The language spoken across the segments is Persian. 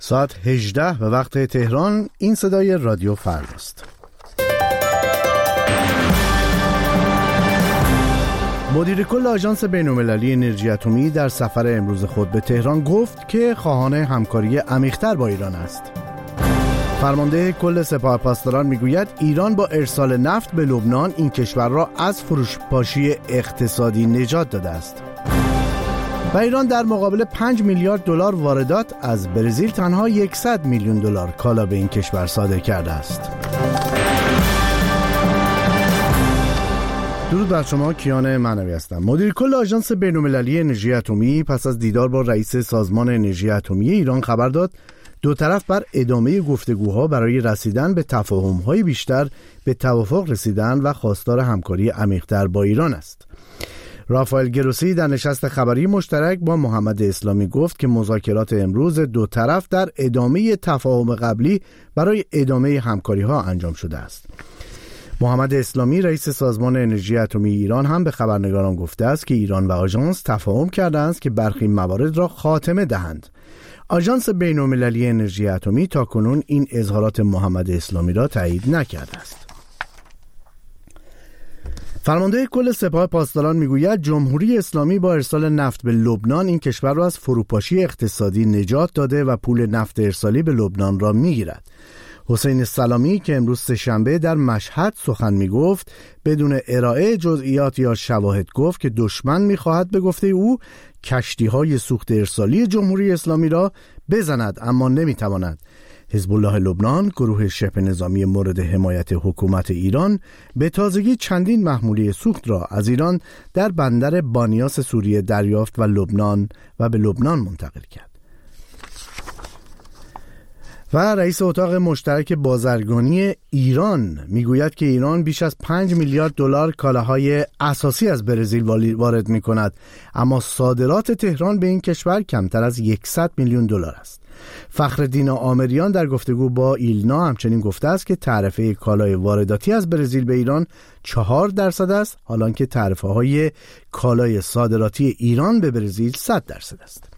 ساعت 18 به وقت تهران. این صدای رادیو فرداست. مدیر کل آژانس بین‌المللی انرژی اتمی در سفر امروز خود به تهران گفت که خواهان همکاری عمیق‌تر با ایران است. فرمانده کل سپاه پاسداران میگوید ایران با ارسال نفت به لبنان این کشور را از فروپاشی اقتصادی نجات داده است. و ایران در مقابل 5 میلیارد دلار واردات از برزیل تنها 100 میلیون دلار کالا به این کشور صادر کرده است. درود بر شما، کیان معنوی هستم. مدیر کل آژانس بین‌المللی انرژی اتمی پس از دیدار با رئیس سازمان انرژی اتمی ایران خبر داد دو طرف بر ادامه گفتگوها برای رسیدن به تفاهم‌های بیشتر به توافق رسیدن و خواستار همکاری عمیق‌تر با ایران است. رافائل گروسی در نشست خبری مشترک با محمد اسلامی گفت که مذاکرات امروز دو طرف در ادامه تفاهم قبلی برای ادامه همکاری‌ها انجام شده است. محمد اسلامی رئیس سازمان انرژی اتمی ایران هم به خبرنگاران گفته است که ایران و آژانس تفاهم کردند که برخی موارد را خاتمه دهند. آژانس بین‌المللی انرژی اتمی تاکنون این اظهارات محمد اسلامی را تایید نکرده است. فرمانده کل سپاه پاسداران میگوید جمهوری اسلامی با ارسال نفت به لبنان این کشور را از فروپاشی اقتصادی نجات داده و پول نفت ارسالی به لبنان را میگیرد. حسین سلامی که امروز سه‌شنبه در مشهد سخن میگفت بدون ارائه جزئیات یا شواهد گفت که دشمن میخواهد به گفته او کشتی‌های سوخت ارسالی جمهوری اسلامی را بزند اما نمیتواند. حزب الله لبنان، گروه شبه نظامی مورد حمایت حکومت ایران، به تازگی چندین محموله سوخت را از ایران در بندر بانیاس سوریه دریافت و به لبنان منتقل کرد. و رئیس اتاق مشترک بازرگانی ایران میگوید که ایران بیش از 5 میلیارد دلار کالاهای اساسی از برزیل وارد می‌کند، اما صادرات تهران به این کشور کمتر از 100 میلیون دلار است. فخرالدین آمریان در گفتگو با ایلنا همچنین گفته است که تعرفه کالای وارداتی از برزیل به ایران 4% است، حالانکه تعرفه‌های کالای صادراتی ایران به برزیل 100% است.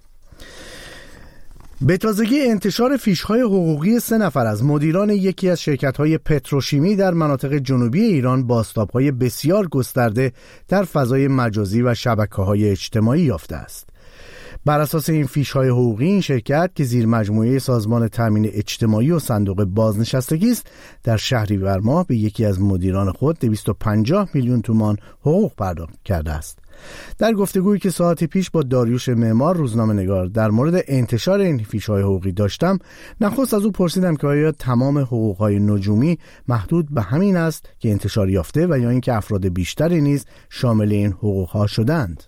به تازگی انتشار فیش‌های حقوقی 3 نفر از مدیران یکی از شرکت‌های پتروشیمی در مناطق جنوبی ایران بازتاب‌های بسیار گسترده در فضای مجازی و شبکه‌های اجتماعی یافته است. بر اساس این فیش‌های حقوقی این شرکت که زیر مجموعه سازمان تامین اجتماعی و صندوق بازنشستگی است در شهریور ماه به یکی از مدیران خود 250 میلیون تومان حقوق پرداخت کرده است. در گفتگویی که ساعتی پیش با داریوش معمار روزنامه‌نگار در مورد انتشار این فیش‌های حقوقی داشتم، نخست از او پرسیدم که آیا تمام حقوق‌های نجومی محدود به همین است که انتشار یافته و یا اینکه افراد بیشتری نیز شامل این حقوق‌ها شدند.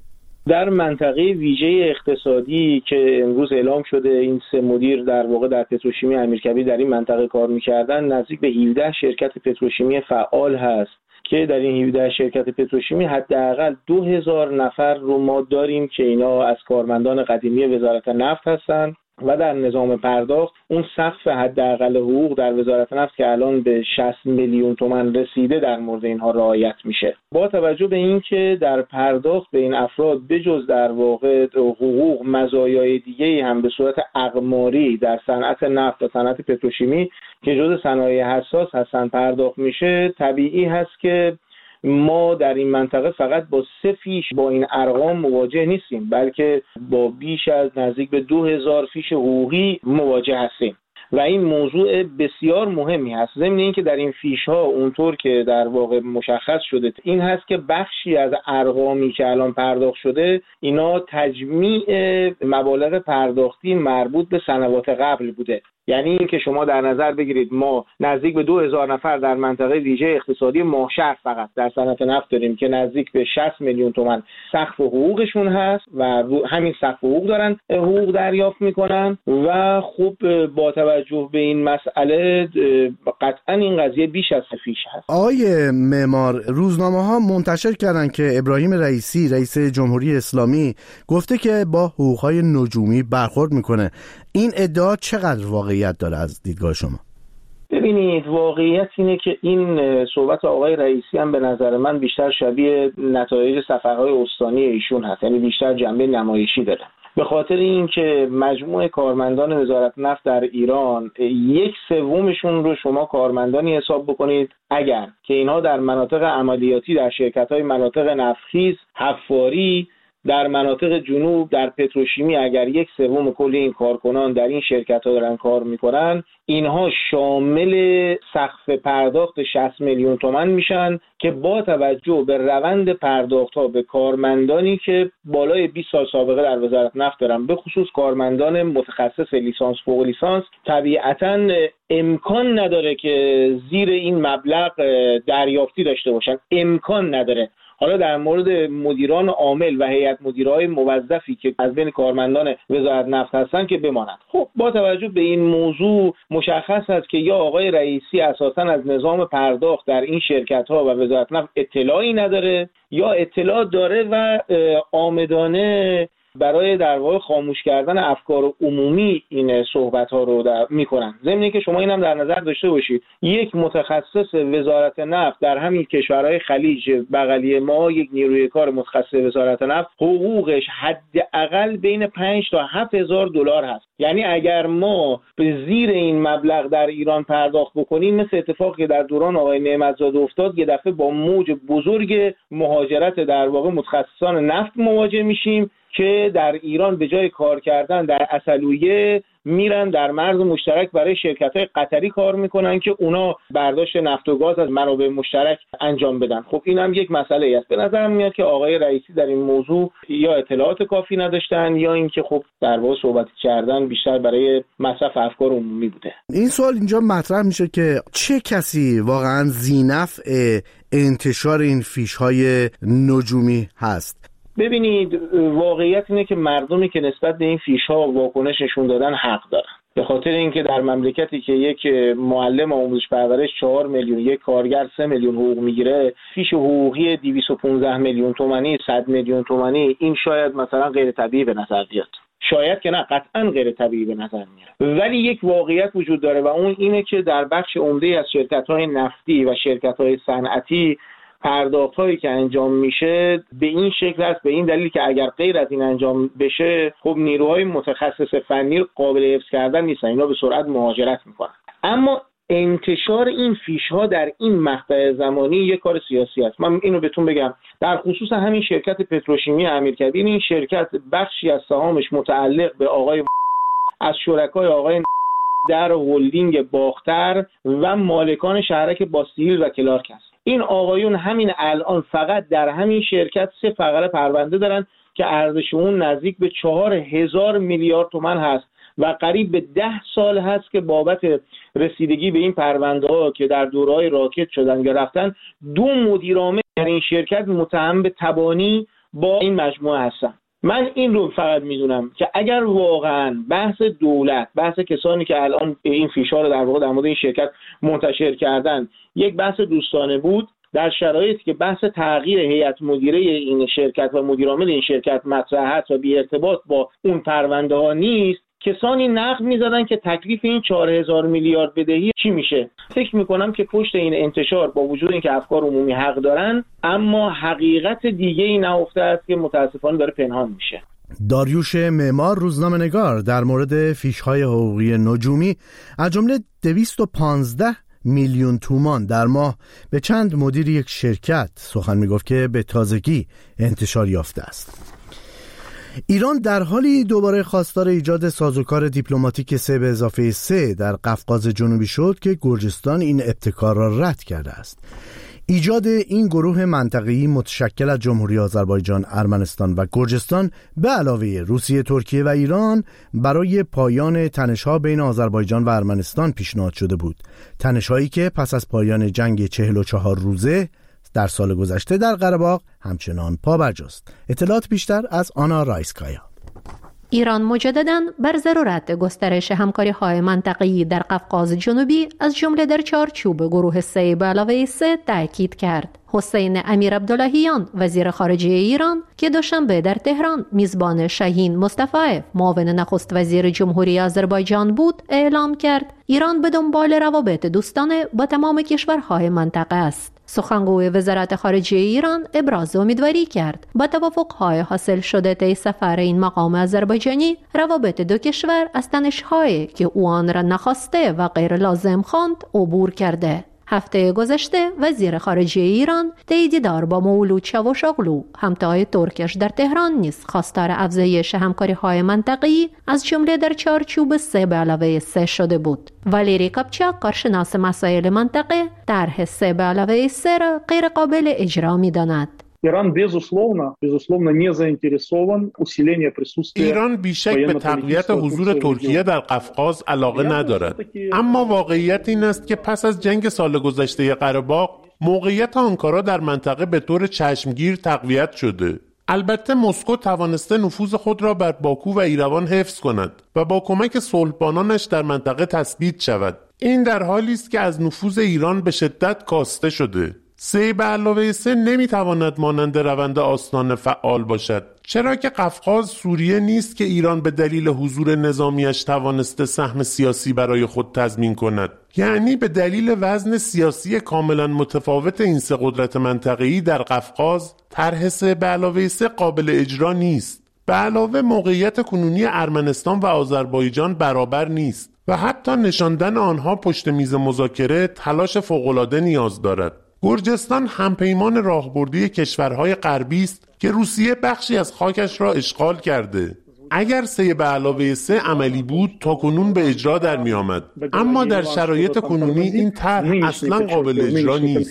در منطقه ویژه اقتصادی که امروز اعلام شده این 3 مدیر در واقع در پتروشیمی امیرکبیر در این منطقه کار می‌کردن، نزدیک به 17 شرکت پتروشیمی فعال هست که در این 17 شرکت پتروشیمی حداقل 2000 نفر رو ما داریم که اینا از کارمندان قدیمی وزارت نفت هستند و در نظام پرداخت اون سقف حداقل حقوق در وزارت نفت که الان به 60 میلیون تومان رسیده در مورد اینها رعایت میشه. با توجه به اینکه در پرداخت به این افراد بجز در واقع حقوق مزایای دیگه‌ای هم به صورت اقماری در صنعت نفت و صنعت پتروشیمی که جزء صنایع حساس هستن پرداخت میشه، طبیعی هست که ما در این منطقه فقط با 3 فیش با این ارقام مواجه نیستیم، بلکه با بیش از نزدیک به 2000 فیش حقوقی مواجه هستیم و این موضوع بسیار مهمی هست. ضمن اینکه در این فیش ها اونطور که در واقع مشخص شده این هست که بخشی از ارقامی که الان پرداخت شده اینا تجمیع مبالغ پرداختی مربوط به سنوات قبل بوده. یعنی این که شما در نظر بگیرید ما نزدیک به 2000 نفر در منطقه ویژه اقتصادی ماهشهر فقط در صنعت نفت داریم که نزدیک به 60 میلیون تومان سقف حقوقشون هست و همین سقف حقوق دارن حقوق دریافت میکنن و خب با توجه به این مسئله قطعا این قضیه بیش از فیش هست. آقای معمار، روزنامه‌ها منتشر کردن که ابراهیم رئیسی رئیس جمهوری اسلامی گفته که با حقوق‌های نجومی برخورد میکنه. این ادعا چقدر واقعیت داره از دیدگاه شما؟ ببینید، واقعیت اینه که این صحبت آقای رئیسی هم به نظر من بیشتر شبیه نتایج سفرهای استانی ایشون هست، یعنی بیشتر جنبه نمایشی داره به خاطر اینکه مجموع کارمندان وزارت نفت در ایران 1/3 رو شما کارمندانی حساب بکنید اگر که اینها در مناطق عملیاتی در شرکت‌های مناطق نفتخیز، حفاری، در مناطق جنوب در پتروشیمی اگر 1/3 کل این کارکنان در این شرکت‌ها دارن کار میکنن، اینها شامل سقف پرداخت 60 میلیون تومان میشن که با توجه به روند پرداخت‌ها به کارمندانی که بالای 20 سال سابقه در وزارت نفت دارن، به خصوص کارمندان متخصص لیسانس فوق لیسانس، طبیعتاً امکان نداره که زیر این مبلغ دریافتی داشته باشن، امکان نداره. حالا در مورد مدیران عامل و هیئت مدیرای موظفی که از بین کارمندان وزارت نفت هستن که بمانند. خب با توجه به این موضوع مشخص است که یا آقای رئیسی اساساً از نظام پرداخت در این شرکت‌ها و وزارت نفت اطلاعی نداره یا اطلاع داره و عامدانه برای در واقع خاموش کردن افکار عمومی این صحبت‌ها رو می‌کنن. ضمن اینکه شما اینم در نظر داشته باشید یک متخصص وزارت نفت در همین کشورهای خلیج بغلی ما، یک نیروی کار متخصص وزارت نفت، حقوقش حداقل بین 5 تا 7,000 دلار هست. یعنی اگر ما به زیر این مبلغ در ایران پرداخت بکنیم، مثل اتفاقی که در دوران آقای نعمت‌زاده افتاد، یه دفعه با موج بزرگ مهاجرت در واقع متخصصان نفت مواجه میشیم که در ایران به جای کار کردن در اصلویه میرن در مرز مشترک برای شرکت‌های قطری کار میکنن که اونا برداشت نفت و گاز از منابع مشترک انجام بدن. خب این هم یک مسئله است. به نظرم میاد که آقای رئیسی در این موضوع یا اطلاعات کافی نداشتن یا اینکه خب در واقع صحبت کردن بیشتر برای مصرف افکار عمومی بوده. این سوال اینجا مطرح میشه که چه کسی واقعا ذی‌نفع انتشار این فیش‌های نجومی هست؟ ببینید، واقعیت اینه که مردمی که نسبت به این فیش‌ها واکنش نشون دادن حق دارن. به خاطر اینکه در مملکتی که یک معلم آموزش پرورش 4 میلیون، یک کارگر 3 میلیون حقوق میگیره، فیش حقوقی 215 میلیون تومانی، 100 میلیون تومانی، این شاید مثلا غیر طبیعی به نظر بیاد. شاید که نه، قطعا غیر طبیعی به نظر میاد. ولی یک واقعیت وجود داره و اون اینه که در بخش عمده از شرکت‌های نفتی و شرکت‌های صنعتی پرداخت‌هایی که انجام میشه به این شکل است، به این دلیل که اگر غیر از این انجام بشه خب نیروهای متخصص فنی قابل حفظ کردن نیستن، اینا به سرعت مهاجرت میکنن. اما انتشار این فیش‌ها در این مقطع زمانی یک کار سیاسی است. من اینو بهتون بگم، در خصوص همین شرکت پتروشیمی امیرکبیر، این شرکت بخشی از سهامش متعلق به آقای از شرکای آقای در هلدینگ باختر و مالکان شهرک باستیل و کلارک است. این آقایون همین الان فقط در همین شرکت 3 فقره پرونده دارن که ارزش اون نزدیک به 4,000 میلیارد تومان هست و قریب به 10 سال هست که بابت رسیدگی به این پرونده ها که در دوره‌های راکت شدن یا رفتن 2 مدیر عامل در این شرکت متهم به تبانی با این مجموعه هستن. من این رو فقط میدونم که اگر واقعا بحث دولت، بحث کسانی که الان این فیشا رو در واقع در مورد این شرکت منتشر کردن یک بحث دوستانه بود، در شرایطی که بحث تغییر هیئت مدیره این شرکت و مدیر عامل این شرکت مطرح هست و بی ارتباط با اون پرونده ها نیست، کسانی نقد می‌زدن که تکلیف این 4,000 میلیارد بدهی چی میشه. فکر می‌کنم که پشت این انتشار با وجود اینکه افکار عمومی حق دارن، اما حقیقت دیگه ای نهفته است که متاسفانه داره پنهان میشه. داریوش معمار، روزنامه‌نگار، در مورد فیش‌های حقوقی نجومی از جمله 215 میلیون تومان در ماه به چند مدیر یک شرکت سخن میگفت که به تازگی انتشار یافته است. ایران در حالی دوباره خواستار ایجاد سازوکار دیپلماتیک 3+3 در قفقاز جنوبی شد که گرجستان این ابتکار را رد کرده است. ایجاد این گروه منطقه‌ای متشکل از جمهوری آذربایجان، ارمنستان و گرجستان به علاوه روسیه، ترکیه و ایران برای پایان تنش‌ها بین آذربایجان و ارمنستان پیشنهاد شده بود. تنش‌هایی که پس از پایان جنگ 44 روزه در سال گذشته در قره باغ همچنان پابرجاست. اطلاعات بیشتر از آنا رایسکایا. ایران مجدداً بر ضرورت گسترش همکاری‌های منطقه‌ای در قفقاز جنوبی از جمله در چارچوب گروه 3+3 تاکید کرد. حسین امیر عبداللهیان وزیر خارجه ایران که دوشنبه در تهران میزبان شاهین مصطفی معاون نخست وزیر جمهوری آذربایجان بود اعلام کرد ایران به دنبال روابط دوستانه با تمام کشورهای منطقه است. سخنگوی وزارت خارجه ایران ابراز امیدواری کرد با توافق‌های حاصل شده طی سفر این مقام آذربایجانی روابط دو کشور از تنش‌هایی که او آن را نخواسته و غیر لازم خواند عبور کرده. هفته گذشته وزیر خارجه ایران طی دیدار با مولود چاوشاغلو همتای ترکش در تهران نیز خواستار افزایش همکاری‌های منطقه‌ای از جمله در چارچوب 3+3 شده بود. والری کاپچاک کارشناس مسائل منطقه طرح 3+3 را غیر قابل اجرا می‌داند. ایران безусловно не заинтересован усиление присутствия. ایران بیشک به تقویت حضور ترکیه در قفقاز علاقه ندارد. اما واقعیت این است که پس از جنگ سال گذشته قره باغ موقعیت آنکارا در منطقه به طور چشمگیر تقویت شده. البته مسکو توانسته نفوذ خود را بر باکو و ایروان حفظ کند و با کمک صلحبانانش در منطقه تثبیت شود. این در حالی است که از نفوذ ایران به شدت کاسته شده. 3+3 نمیتواند مانند روند آستان فعال باشد، چرا که قفقاز سوریه نیست که ایران به دلیل حضور نظامیش توانسته سهم سیاسی برای خود تضمین کند. یعنی به دلیل وزن سیاسی کاملا متفاوت این سه قدرت منطقه‌ای در قفقاز طرح 3+3 قابل اجرا نیست. به علاوه موقعیت کنونی ارمنستان و آذربایجان برابر نیست و حتی نشاندن آنها پشت میز مذاکره تلاش فوق‌العاده نیاز دارد. گرجستان همپیمان راهبردی کشورهای غربی است که روسیه بخشی از خاکش را اشغال کرده. اگر 3+3 عملی بود تا کنون به اجرا در می آمد، اما در شرایط کنونی این طرح اصلا قابل اجرا نیست.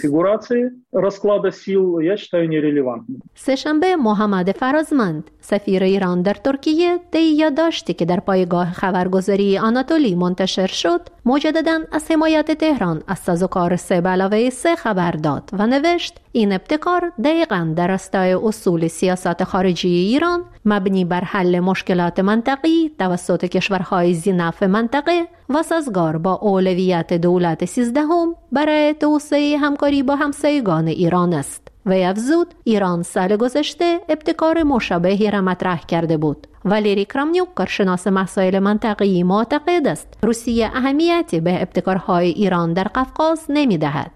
سه‌شنبه محمد فرازمند سفیر ایران در ترکیه طی یادداشتی که در پایگاه خبرگزاری آناتولی منتشر شد مجدداً از حمایت تهران از سازوکار 3+3 خبر داد و نوشت این ابتکار دقیقاً در راستای اصول سیاست خارجی ایران مبنی بر حل مشکلات منطقی توسط کشورهای ذی‌نفع منطقه و سازگار با اولویت دولت 13 برای توسعه همکاری با همسایگان ایران است. و افزود ایران سال گذشته ابتکار مشابهی را مطرح کرده بود. والری کرامنیوک کارشناس مسائل منطقی معتقد است روسیه اهمیتی به ابتکارهای ایران در قفقاز نمی‌دهد.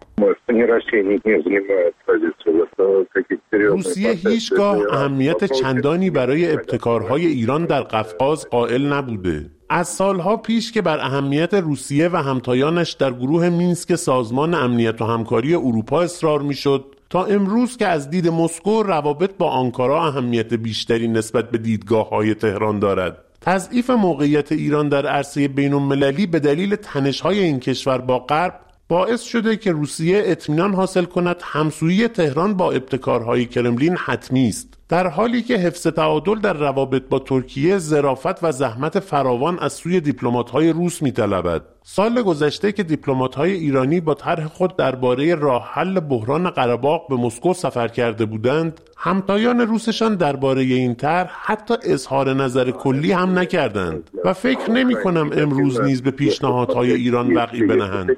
روسیه هیچگاه اهمیت چندانی برای ابتکارهای ایران در قفقاز قائل نبوده. از سالها پیش که بر اهمیت روسیه و همتایانش در گروه مینسک سازمان امنیت و همکاری اروپا اصرار می‌شد تا امروز که از دید مسکو روابط با آنکارا اهمیت بیشتری نسبت به دیدگاه‌های تهران دارد. تضعیف موقعیت ایران در عرصه بین‌المللی به دلیل تنش‌های این کشور با غرب باعث شده که روسیه اطمینان حاصل کند همسویی تهران با ابتکارهای کرملین حتمی است، در حالی که حفظ تعادل در روابط با ترکیه ظرافت و زحمت فراوان از سوی دیپلمات‌های روس می‌طلبد. سال گذشته که دیپلمات‌های ایرانی با طرح خود درباره راه حل بحران قره باغ به مسکو سفر کرده بودند، همتایان روسشان درباره این طرح حتی اظهار نظر کلی هم نکردند و فکر نمی‌کنم امروز نیز به پیشنهادهای ایران وقعی بنهند.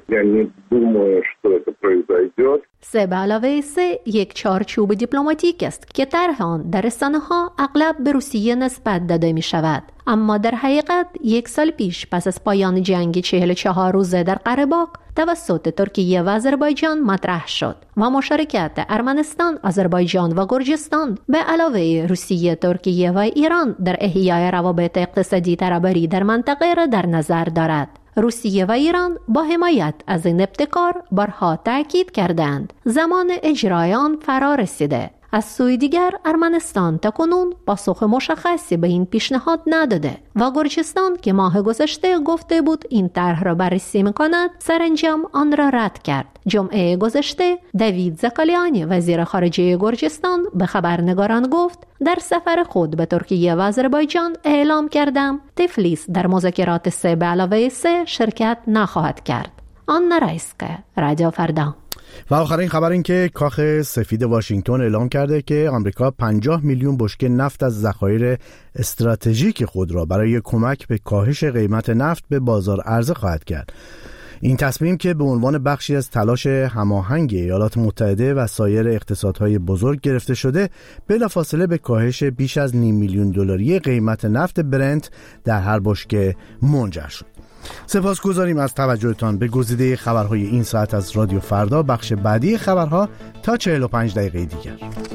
3+3 یک چارچوب دیپلماتیک است که طرح آن در رسانه‌ها اغلب به روسیه نسبت داده می شود، اما در حقیقت یک سال پیش پس از پایان جنگ 44 روزه در قره باغ توسط ترکیه و آذربایجان مطرح شد و مشارکت ارمنستان، آذربایجان و گرجستان به علاوه روسیه، ترکیه و ایران در احیای روابط اقتصادی ترابری در منطقه را در نظر دارد. روسیه و ایران با حمایت از این ابتکار بارها تاکید کردند زمان اجرای آن فرا رسیده. از سوی دیگر ارمنستان تاکنون پاسخ مشخصی به این پیشنهاد نداده و گرجستان که ماه گذشته گفته بود این طرح را بررسی می‌کند سرانجام آن را رد کرد. جمعه گذشته دیوید زاکالیانی وزیر خارجه گرجستان به خبرنگاران گفت در سفر خود به ترکیه و آذربایجان اعلام کردم تفلیس در مذاکرات 3+3 شرکت نخواهد کرد. آنا رایسکا، رادیو فردا. و آخرین خبر این که کاخ سفید واشنگتن اعلام کرده که آمریکا 50 میلیون بشکه نفت از ذخایر استراتژیک خود را برای کمک به کاهش قیمت نفت به بازار عرضه خواهد کرد. این تصمیم که به عنوان بخشی از تلاش هماهنگ ایالات متحده و سایر اقتصادهای بزرگ گرفته شده، بلافاصله به کاهش بیش از $500 میلیون قیمت نفت برنت در هر بشکه منجر شد. سپاسگزاریم از توجهتان به گزیده خبرهای این ساعت از رادیو فردا. بخش بعدی خبرها تا 45 دقیقه دیگر.